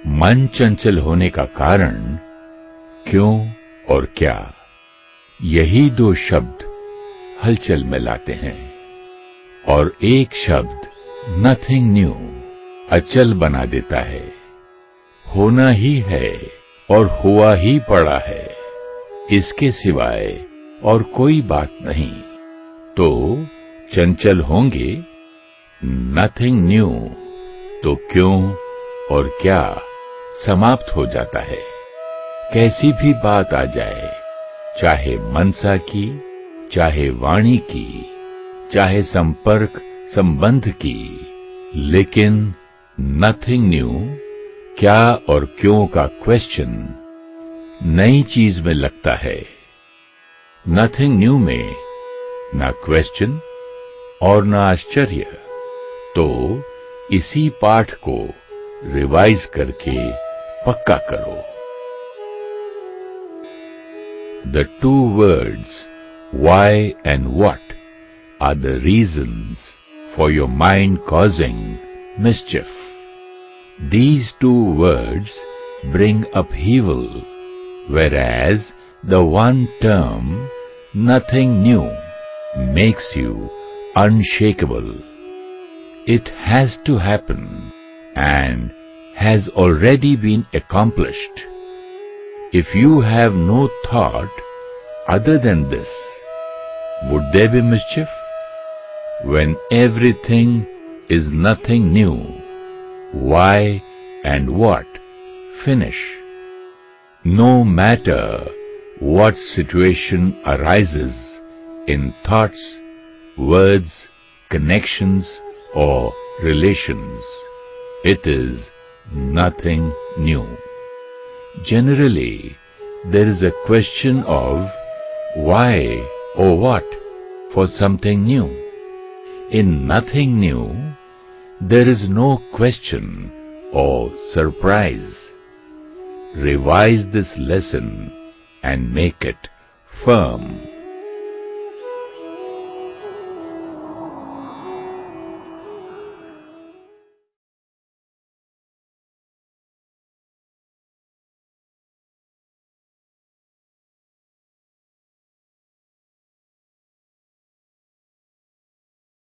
मन चंचल होने का कारण क्यों और क्या, यही दो शब्द हलचल में लाते हैं। और एक शब्द नथिंग न्यू अचल बना देता है। होना ही है और हुआ ही पड़ा है, इसके सिवाय और कोई बात नहीं। तो चंचल होंगे नथिंग न्यू, तो क्यों और क्या समाप्त हो जाता है। कैसी भी बात आ जाए, चाहे मनसा की, चाहे वाणी की, चाहे संपर्क संबंध की, लेकिन नथिंग न्यू, क्या और क्यों का क्वेश्चन नई चीज में लगता है। नथिंग न्यू में ना क्वेश्चन और ना आश्चर्य। तो इसी पाठ को रिवाइज करके पक्का करो। The two words why and what are the reasons for your mind causing mischief. These two words bring upheaval, whereas the one term, nothing new, makes you unshakable. It has to happen and has already been accomplished. If you have no thought other than this, would there be mischief? When everything is nothing new, why and what finish? No matter what situation arises in thoughts, words, connections or relations, it is nothing new. Generally, there is a question of why or what for something new. In nothing new, there is no question or surprise. Revise this lesson and make it firm.